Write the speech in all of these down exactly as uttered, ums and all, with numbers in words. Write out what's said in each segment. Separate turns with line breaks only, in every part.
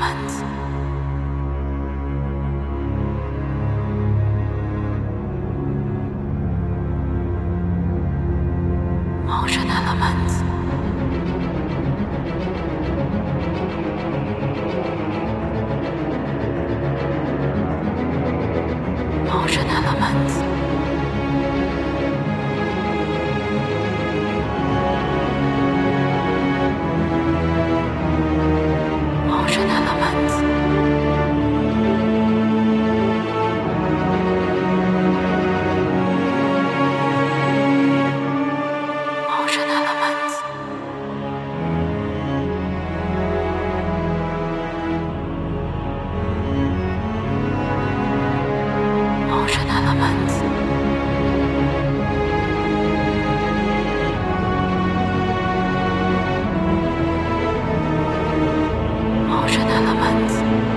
elements. Motion elements. Motion elements. Motion elements. Motion elements. Motion elements. Motion elements.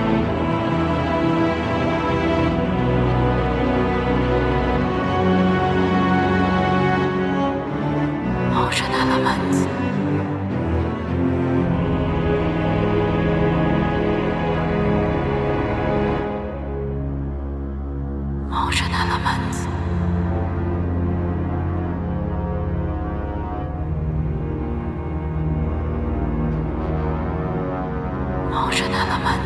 Motion elements. Motion elements. Motion elements.